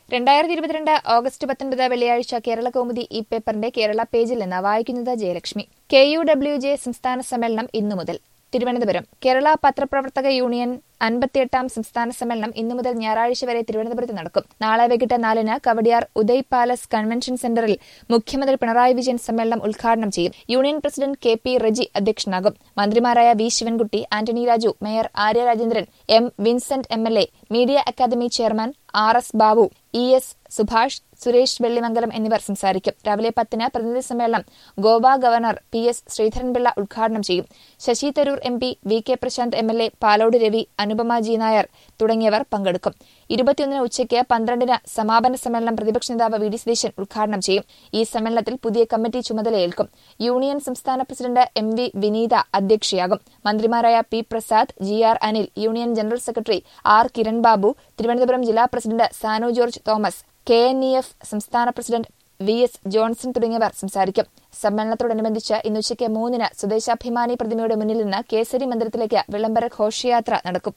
2022 August 19 വെള്ളിയാഴ്ച കേരളകൗമുദി ഈ പേപ്പറിന്റെ കേരള പേജിൽ നിന്ന് വായിക്കുന്നത് ജയലക്ഷ്മി. KUWJ സംസ്ഥാന സമ്മേളനം ഇന്നു മുതൽ. തിരുവനന്തപുരം. കേരള പത്രപ്രവർത്തക യൂണിയൻ 58ാം സംസ്ഥാന സമ്മേളനം ഇന്നു മുതൽ ഞായറാഴ്ച വരെ തിരുവനന്തപുരത്ത് നടക്കും. നാളെ വൈകിട്ട് 4-ന് കവടിയാർ ഉദയ് പാലസ് കൺവെൻഷൻ സെന്ററിൽ മുഖ്യമന്ത്രി പിണറായി വിജയൻ സമ്മേളനം ഉദ്ഘാടനം ചെയ്യും. യൂണിയൻ പ്രസിഡന്റ് KP റെജി അധ്യക്ഷനാകും. മന്ത്രിമാരായ V Sivankutty, Antony Raju, mayor Arya Rajendran, M Vincent MLA, media academy chairman RS Babu, ES Subhash, Suresh Vellimangalam എന്നിവർ സംസാരിക്കും. രാവിലെ 10-ന് പ്രതിനിധി സമ്മേളനം ഗോവ ഗവർണർ PS ശ്രീധരൻപിള്ള ഉദ്ഘാടനം ചെയ്യും. Sasi Tharoor MP, VK Prashant MLA, Palode Ravi, Anupama G Nair തുടങ്ങിയവർ പങ്കെടുക്കും. 21-ന് ഉച്ചയ്ക്ക് 12-ന് സമാപന സമ്മേളനം പ്രതിപക്ഷ നേതാവ് VD സതീശൻ ഉദ്ഘാടനം ചെയ്യും. ഈ സമ്മേളനത്തിൽ പുതിയ കമ്മിറ്റി ചുമതലയേൽക്കും. യൂണിയൻ സംസ്ഥാന പ്രസിഡന്റ് MV വിനീത അധ്യക്ഷയാകും. മന്ത്രിമാരായ P Prasad, GR Anil, union general secretary R Kiran Babu, Thiruvananthapuram ജില്ലാ president Sanu George Thomas, KNEF സംസ്ഥാന പ്രസിഡന്റ് VS ജോൺസൺ തുടങ്ങിയവർ സംസാരിക്കും. സമ്മേളനത്തോടനുബന്ധിച്ച് ഇന്ന് ഉച്ചയ്ക്ക് 3-ന് സ്വദേശാഭിമാനി പ്രതിമയുടെ മുന്നിൽ നിന്ന് കേസരി മന്ദിരത്തിലേക്ക് വിളംബര ഘോഷയാത്ര നടക്കും.